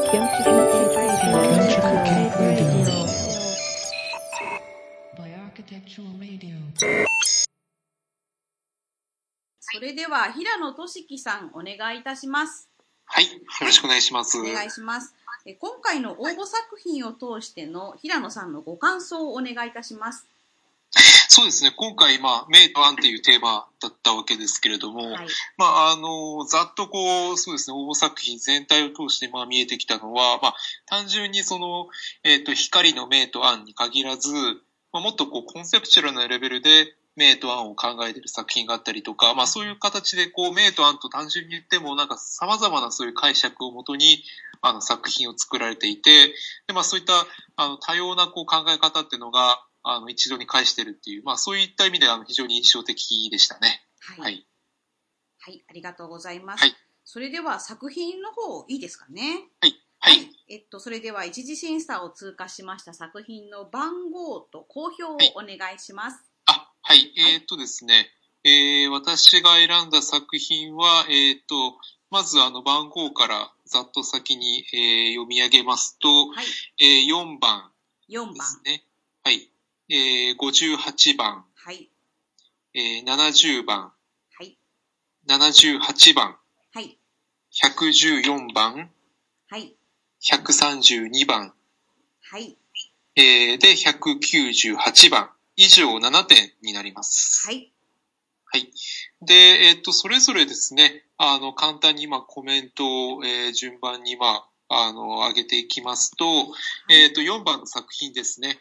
それでは平野俊樹さんお願いいたします。 はい、よろしくお願いします。 お願いします。今回の応募作品を通しての平野さんのご感想をお願いいたします。 そうですね、今回、明と暗っていうテーマだったわけですけれども、はい、ざっとそうですね、応募作品全体を通して見えてきたのは、単純に光の明と暗に限らず、もっとコンセプチュアルなレベルで明と暗を考えている作品があったりとか、そういう形で明と暗と単純に言っても、様々なそういう解釈をもとに、作品を作られていて、で、そういった、多様な考え方っていうのが、一度に返してるっていう、そういった意味では非常に印象的でしたね。 はい。はい。はい、ありがとうございます。はい。それでは作品の方いいですかね。 はい。はい。 それでは一次審査を通過しました作品の番号と公表をお願いします。 はい。ですね、私が選んだ作品は、まず番号からざっと先に、読み上げますと、はい、4番ですね。はい。58番。はい。70番。はい。78番。はい。114番。はい。132番。はい。で、198番。以上7点になります。はい。はい。で、それぞれですね、簡単にコメントを、順番に上げていきますと、4番の作品ですね。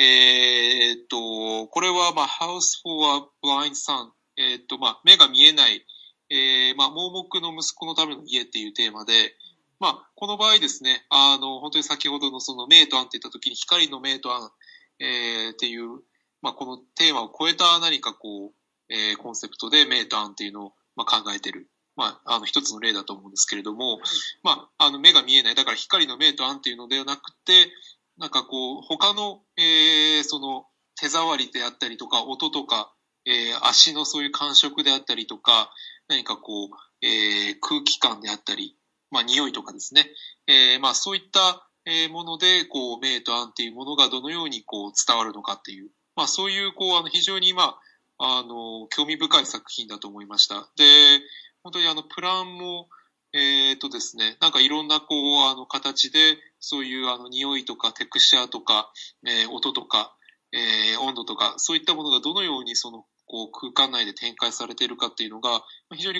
これはHouse for a Blind Son。目が見えない、盲目の息子のための家っていうテーマで、この場合ですね、本当に先ほどの明と暗って言った時に光の明と暗、っていう、このテーマを超えた何かコンセプトで明と暗っていうのを考えている。一つの例だと思うんですけれども、目が見えない。だから光の明と暗っていうのではなくて、他の、手触りであったりとか、音とか、足のそういう感触であったりとか、何か空気感であったり、匂いとかですね。そういったもので、明と暗っていうものがどのように伝わるのかっていう、そういう、非常に興味深い作品だと思いました。で、本当にプランも、ですね、いろんな形で、そういう匂いとかテクスチャーとか、音とか、温度とか、そういったものがどのように空間内で展開されているかっていうのが、非常に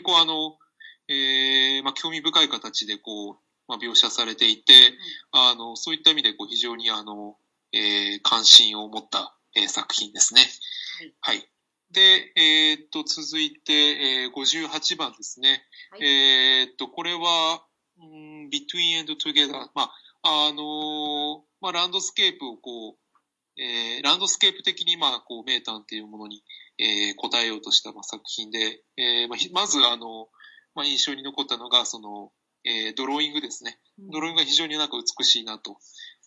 興味深い形で描写されていて、そういった意味で非常に関心を持った、作品ですね。はい。で、続いて、58番ですね。はい、これは、between and together。ランドスケープをランドスケープ的に明暗っていうものに、答えようとした作品で、まず印象に残ったのが、ドローイングですね。ドローイングが非常に美しいなと。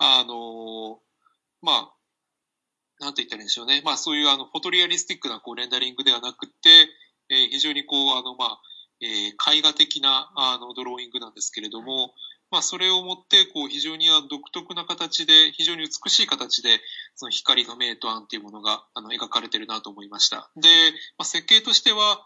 なんて言ったらいいんでしょうね。そういうフォトリアリスティックなレンダリングではなくて、非常に絵画的なドローイングなんですけれども、それをもって非常に独特な形で、非常に美しい形で、その光の明と暗っていうものが描かれてるなと思いました。で、設計としては、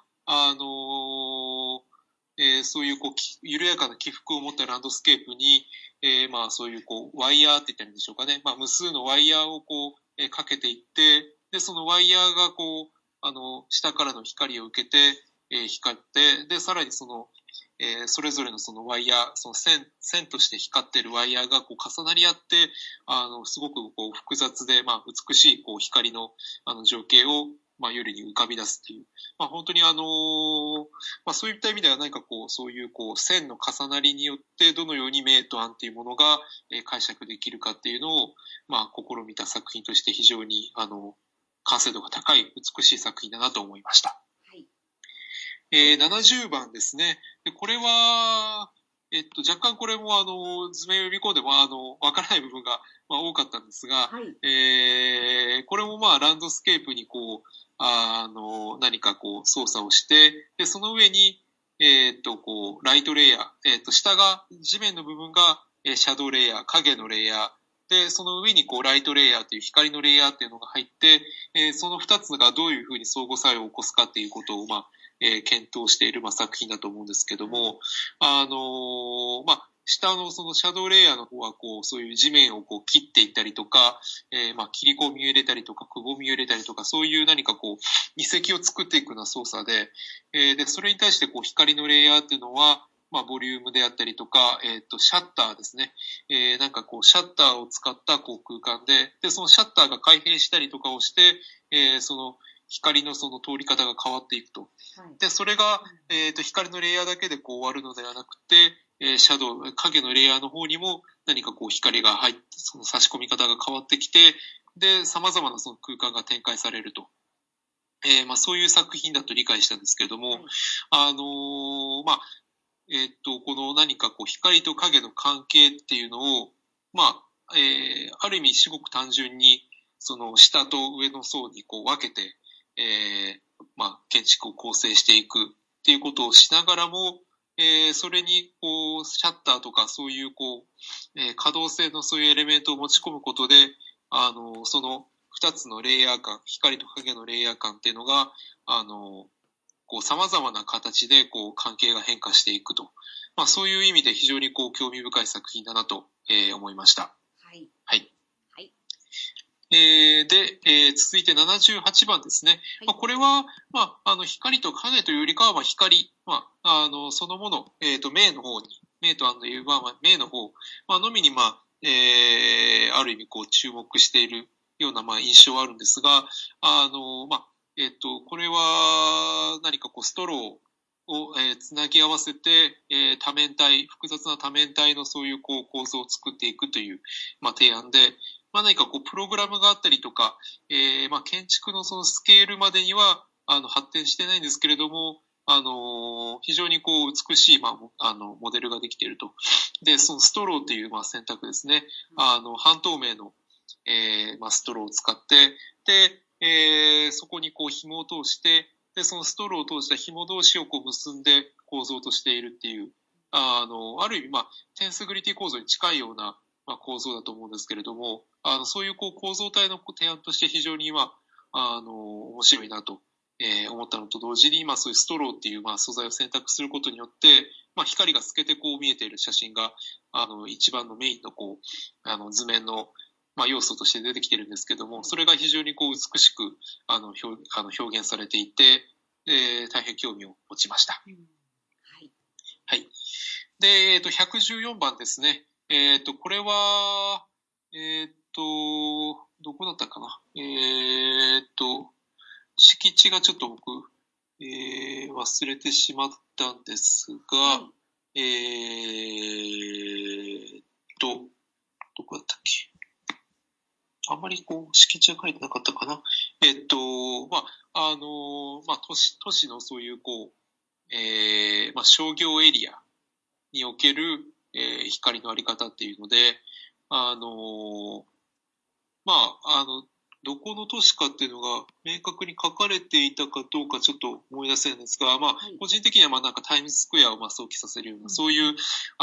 そういう緩やかな起伏を持ったランドスケープに、そういうワイヤーって言ったらいいんでしょうかね。無数のワイヤーをかけていって、で、そのワイヤーが下からの光を受けて、光って、で、さらにそれぞれのそのワイヤー、その線として光っているワイヤーが重なり合って、すごく複雑で、美しい光の情景を、夜に浮かび出すっていう。本当にそういった意味では何かそういう線の重なりによってどのように明と暗っていうものが解釈できるかっていうのを、試みた作品として非常に完成度が高い美しい作品だなと思いました。はい。70番ですね。でこれは、若干これも図面読み込んでもわからない部分が多かったんですが、はい、これもランドスケープに何か操作をして、で、その上に、ライトレイヤー、下が、地面の部分が、 シャドウレイヤー、影のレイヤー、で、その上にライトレイヤーという光のレイヤーっていうのが入って、その2つがどういうふうに相互作用を起こすかっていうことを、検討している、作品だと思うんですけども、下のそのシャドウレイヤーの方はそういう地面を切っていったりとか、切り込みを入れたりとか、くぼみを入れたりとか、そういう何か遺跡を作っていくような操作で、で、それに対して光のレイヤーっていうのは、ボリュームであったりとか、シャッターですね。シャッターを使った空間で、そのシャッターが開閉したりとかをして、その光のその通り方が変わっていくと。で、それが、光のレイヤーだけで終わるのではなくて、シャドウ、影のレイヤーの方にも何か光が入って、その差し込み方が変わってきて、で、様々なその空間が展開されると。そういう作品だと理解したんですけれども、この何か光と影の関係っていうのを、ある意味すごく単純に、その下と上の層に分けて、建築を構成していくっていうことをしながらも、それにシャッターとかそういう可動性のそういうエレメントを持ち込むことで、その二つのレイヤー感、光と影のレイヤー感っていうのが、様々な形で関係が変化していくと。そういう意味で非常に興味深い作品だなと、思いました。 はい。 はい。 はい。 で、続いて78番ですね。 はい、 これは、光と影というよりかは、光、そのもの、明の方に、明という明の方、のみに、ある意味、注目しているような、印象はあるんですが、これは、何かストローを、つなぎ合わせて、多面体、複雑な多面体のそういう構造を作っていくという、提案で、何かプログラムがあったりとか、建築のそのスケールまでには、発展してないんですけれども、非常に美しい、モデルができていると。で、そのストローっていう、選択ですね。半透明の、ストローを使って、で、そこに紐を通して、で、そのストローを通した紐同士を結んで構造としているっていう、ある意味、テンスグリティ構造に近いような、構造だと思うんですけれども、そういう構造体の提案として非常に面白いなと、思ったのと同時に、そういうストローっていう、素材を選択することによって、光が透けて見えている写真が、一番のメインの図面の、要素として出てきてるんですけども、それが非常に美しく、表現されていて、大変興味を持ちました。 はい。 はい。で、114番ですね。これは、どこだったかな。敷地がちょっと僕、忘れてしまったんですが、どこだったっけ。あんまり敷地は書いてなかったかな。都市のそういう商業エリアにおける、光のあり方っていうので、どこの都市かっていうのが明確に書かれていたかどうかちょっと思い出せないんですが、個人的にはなんかタイムズスクエアを想起させるような、そういう、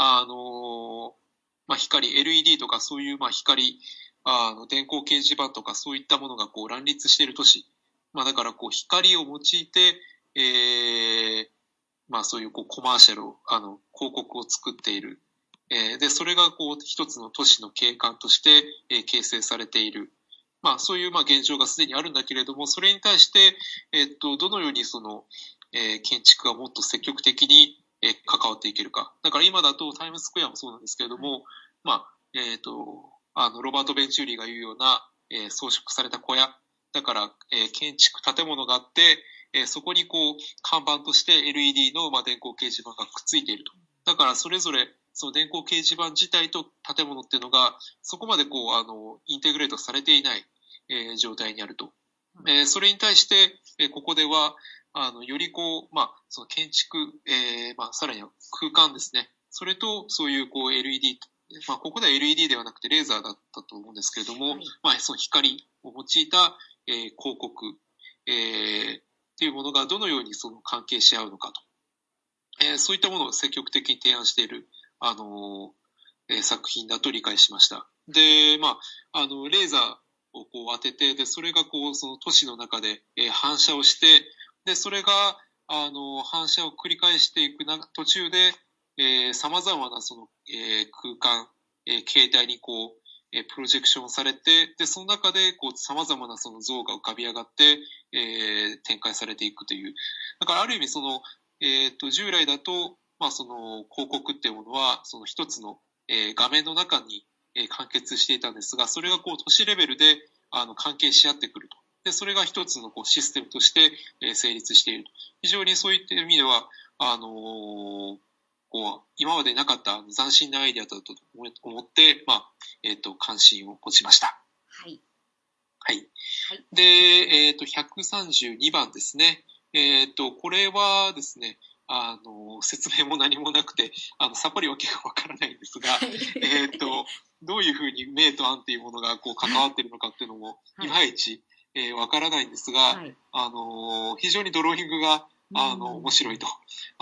光、LED とかそういう光、電光掲示板とかそういったものが乱立している都市。だから光を用いて、そういうコマーシャルを、広告を作っている。で、それが一つの都市の景観として、形成されている。そういう現状がすでにあるんだけれども、それに対して、どのようにその、建築がもっと積極的に、関わっていけるか。だから今だとタイムズスクエアもそうなんですけれども、ロバート・ベンチューリーが言うような、装飾された小屋。だから、建築、建物があって、そこに看板として LED の、電光掲示板がくっついていると。だから、それぞれ、その電光掲示板自体と建物っていうのが、そこまでインテグレートされていない、状態にあると。それに対して、ここでは、よりその建築、さらには空間ですね。それと、そういうLED、ここでは LED ではなくてレーザーだったと思うんですけれども、その光を用いた、広告、っていうものがどのようにその関係し合うのかと。そういったものを積極的に提案している、 作品だと理解しました。で、まあ、レーザーをこう当てて、で、それがこう、その都市の中で、反射をして、で、それが、反射を繰り返していく途中で、様々なその、空間、形態にこう、プロジェクションされて、で、その中で、こう、様々なその像が浮かび上がって、展開されていくという。だから、ある意味、その、従来だと、まあ、その、広告っていうものは、その一つの、画面の中に、完結していたんですが、それがこう、都市レベルで、関係し合ってくると。で、それが一つのこうシステムとして、成立していると。非常にそういった意味では、こう、今までなかった斬新なアイデアだと思って、まあ、関心を持ちました。 はい。 はい。はい、で、132番ですね。これはですね、説明も何もなくて、さっぱりわけがわからないんですが、どういうふうに名と案っていうものがこう関わっているのかっていうのも、いまいち、わからないんですが、はい、非常にドローイングが、面白いと。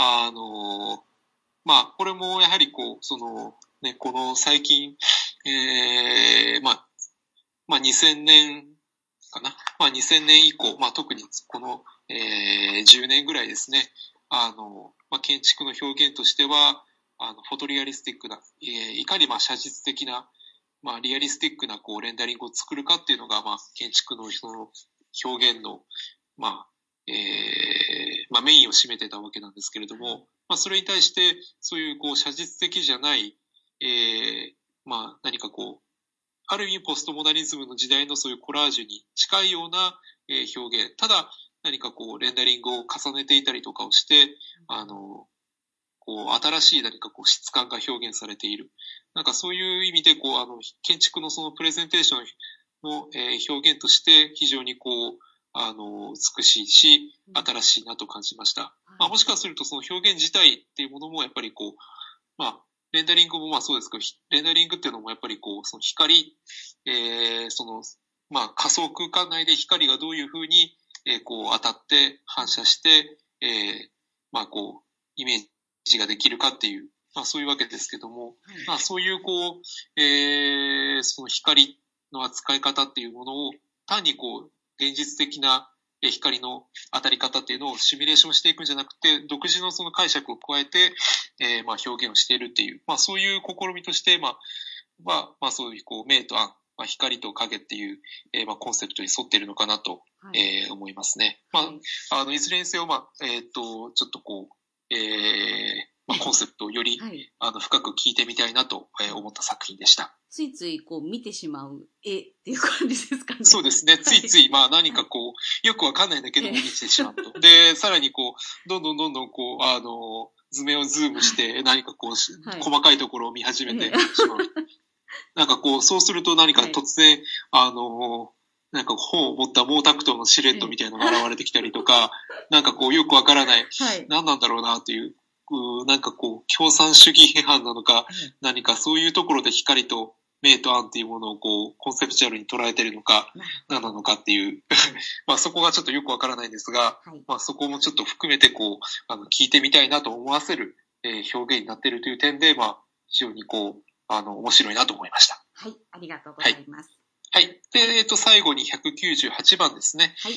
まあ、これもやはりこう、その、ね、この最近、まあ、2000年かな。まあ、2000年以降、まあ、特にこの、10年ぐらいですね。まあ、建築の表現としては、フォトリアリスティックな、いかにまあ、写実的な、まあ、リアリスティックな、こう、レンダリングを作るかっていうのが、まあ、建築のその表現の、まあ、まあ、メインを占めてたわけなんですけれども、まあ、それに対して、そういう、こう、写実的じゃない、まあ、何かこう、ある意味ポストモダニズムの時代のそういうコラージュに近いような、表現。ただ、何かこう、レンダリングを重ねていたりとかをして、こう、新しい何かこう、質感が表現されている。なんかそういう意味で、こう、建築のそのプレゼンテーションの、表現として非常にこう、美しいし、新しいなと感じました。まあ、もしかするとその表現自体っていうものもやっぱりこう、まあ、レンダリングもまあそうですけど、レンダリングっていうのもやっぱりこう、その光、その、まあ仮想空間内で光がどういうふうに、こう当たって反射して、まあこう、イメージができるかっていう、まあそういうわけですけども、まあそういうこう、その光の扱い方っていうものを単にこう、現実的な光の当たり方っていうのをシミュレーションしていくんじゃなくて、独自のその解釈を加えて、まあ表現をしているっていう、まあそういう試みとして、まあそういうこう、明と暗、まあ、光と影っていう、まあコンセプトに沿っているのかなと、はい、思いますね。まあ、いずれにせよ、まあ、ちょっとこう、まあ、コンセプトをより、はい、深く聞いてみたいなと思った作品でした。 ついついこう見てしまう絵っていう感じですかね。 そうですね。ついつい、まあ何かこう、よくわかんないんだけども見てしまうと。で、さらにこう、どんどんこう、図面をズームして何かこう、はい、細かいところを見始めてしまう。なんかこう、そうすると何か突然、はい、なんか本を持った毛沢東のシルエットみたいなのが現れてきたりとか、なんかこう、よくわからない、はい、何なんだろうなという、なんかこう、共産主義批判なのか、何かそういうところで光と明と暗っていうものをこう、コンセプチュアルに捉えているのか、何なのかっていう、まあそこがちょっとよくわからないんですが、はい、まあそこもちょっと含めてこう、聞いてみたいなと思わせる、表現になっているという点で、まあ非常にこう、面白いなと思いました。 はい、ありがとうございます。 はい。はい、で、最後に198番ですね。はい、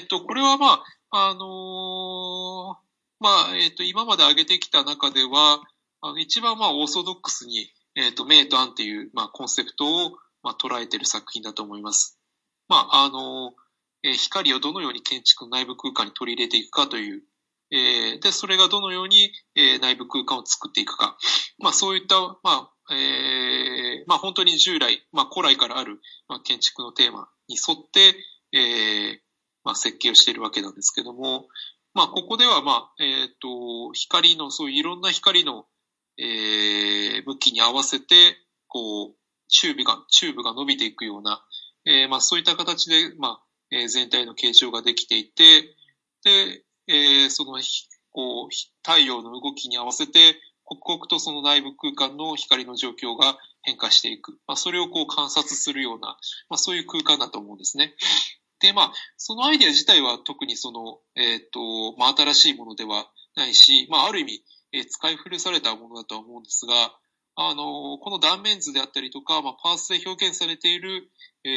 これはまあ、まあ、今まで挙げてきた中では、一番まあ、オーソドックスに、明と暗っていう、まあ、コンセプトを、まあ、捉えている作品だと思います。まあ、光をどのように建築の内部空間に取り入れていくかという、で、それがどのように、内部空間を作っていくか。まあ、そういった、まあ、まあ、本当に従来、まあ、古来からある、まあ、建築のテーマに沿って、まあ、設計をしているわけなんですけども、まあ、ここでは、まあ、光の、そういういろんな光の、向きに合わせて、こう、チューブが伸びていくような、まあ、そういった形で、まあ、全体の形状ができていて、で、その、こう、太陽の動きに合わせて、刻々とその内部空間の光の状況が変化していく。まあ、それをこう観察するような、まあ、そういう空間だと思うんですね。で、まあ、そのアイデア自体は特にその、まあ、新しいものではないし、まあ、ある意味、使い古されたものだとは思うんですが、 この断面図であったりとか、パースで表現されている、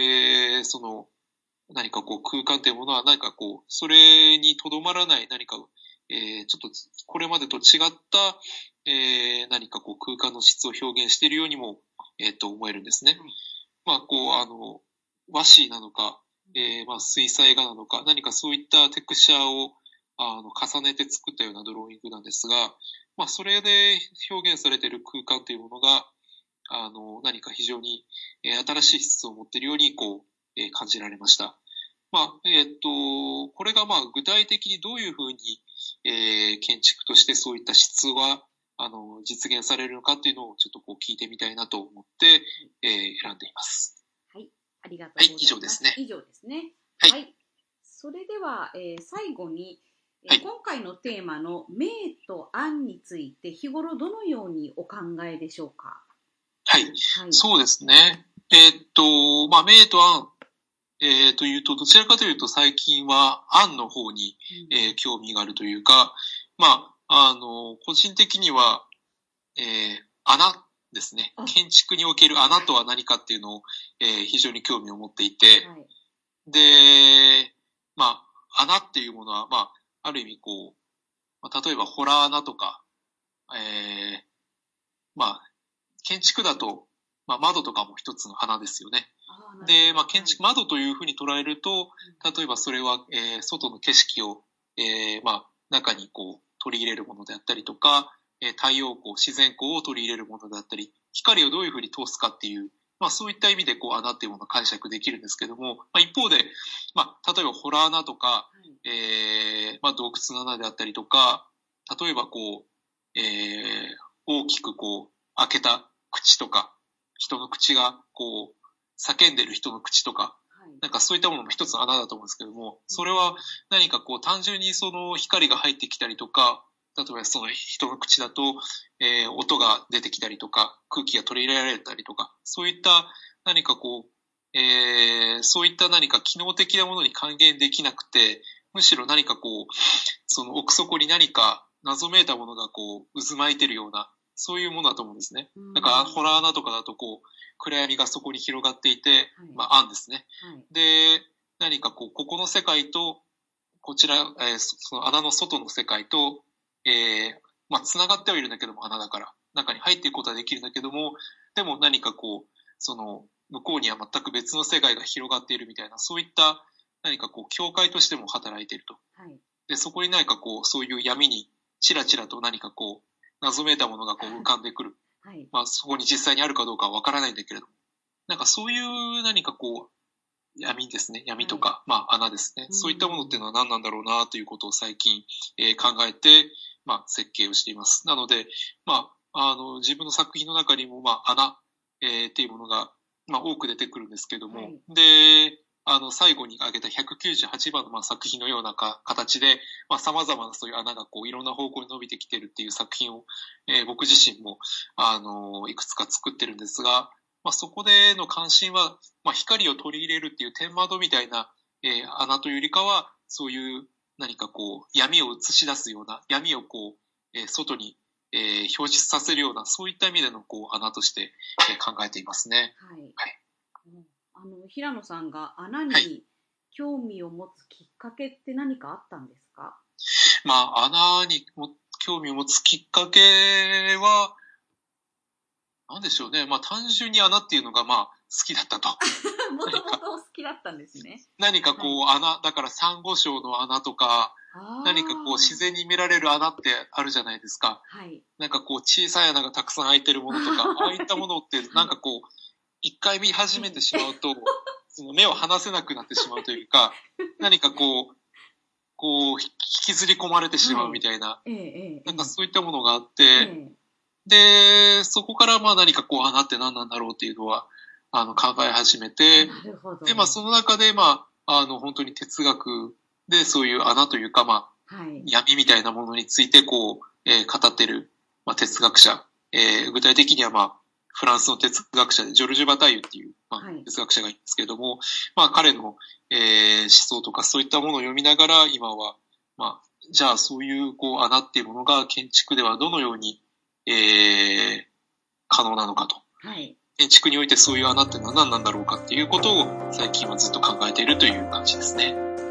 何か空間というものは何かそれにとどまらない何か、ちょっとこれまでと違った、何か空間の質を表現しているようにも、思えるんですね。和紙なのか、水彩画なのか、何かそういったテクスチャーを重ねて作ったようなドローイングなんですが、それで表現されている空間というものが、何か非常に、新しい質を持っているように、感じられました。これが具体的にどういうふうに、建築としてそういった質は、実現されるのかっていうのをちょっと聞いてみたいなと思って、選んでいます。 はい。ありがとうございます。 はい、以上ですね。 以上ですね。 はい。 はい、それでは、最後に、 はい、 今回のテーマの明と暗について日頃どのようにお考えでしょうか？ はい。はい、そうですね。明と暗。というと、どちらかというと最近は暗の方に、興味があるというか、個人的には、穴ですね。建築における穴とは何かっていうのを、非常に興味を持っていて、はい、で、穴っていうものは、ある意味例えばホラー穴とか、建築だと、窓とかも一つの穴ですよね。で、建築、窓というふうに捉えると、例えばそれは、外の景色を、中に取り入れるものであったりとか、太陽光、自然光を取り入れるものであったり、光をどういうふうに通すかっていう、そういった意味で穴っていうものを解釈できるんですけども、一方で、例えばホラー穴とか、洞窟の穴であったりとか、例えば大きく開けた口とか、人の口が叫んでる人の口とか、なんかそういったものも一つの穴だと思うんですけども、それは何か単純にその光が入ってきたりとか、例えばその人の口だと、音が出てきたりとか、空気が取り入れられたりとか、そういった何かそういった何か機能的なものに還元できなくて、むしろ何かその奥底に何か謎めいたものが渦巻いてるような、そういうものだと思うんですね。だからホラー穴とかだと暗闇がそこに広がっていて、暗ですね。はい、で、何かここの世界と、こちら、その穴の外の世界と、繋がってはいるんだけども、穴だから、中に入っていくことはできるんだけども、でも何かその、向こうには全く別の世界が広がっているみたいな、そういった何か境界としても働いていると。はい、で、そこに何かそういう闇に、ちらちらと何か謎めいたものが浮かんでくる。はい、そこに実際にあるかどうかはわからないんだけれども、なんかそういう何か闇ですね。闇とか、穴ですね。そういったものっていうのは何なんだろうなということを最近、考えて、設計をしています。なので、自分の作品の中にも、穴、っていうものが、多く出てくるんですけども、はい、で、最後に挙げた198番の作品のような形で、様々なそういう穴がいろんな方向に伸びてきてるっていう作品を、僕自身も、いくつか作ってるんですが、そこでの関心は、光を取り入れるっていう天窓みたいな、穴というよりかは、そういう何か闇を映し出すような、闇を外に、表出させるような、そういった意味での穴として、考えていますね。はい。はい、 平野さんが穴に興味を持つきっかけって何かあったんですか？ 穴に興味を持つきっかけは、なんでしょうね。単純に穴っていうのが好きだったと。 もともと好きだったんですね。 何か穴、だからサンゴ礁の穴とか、何か自然に見られる穴ってあるじゃないですか。はい。なんか小さい穴がたくさん開いてるものとか、ああいったものってなんか一回見始めてしまうと、その目を離せなくなってしまうというか、何か引きずり込まれてしまうみたいな、なんかそういったものがあって、で、そこから何か穴って何なんだろうっていうのは、考え始めて、で、その中で、本当に哲学でそういう穴というか、闇みたいなものについて語ってる、哲学者、具体的にはフランスの哲学者でジョルジュ・バタイユっていう、哲学者がいるんですけども、彼の、思想とかそういったものを読みながら、今は、じゃあそういう穴っていうものが建築ではどのように、 可能なのかと。 はい。 建築においてそういう穴ってのは何なんだろうかっていうことを最近はずっと考えているという感じですね。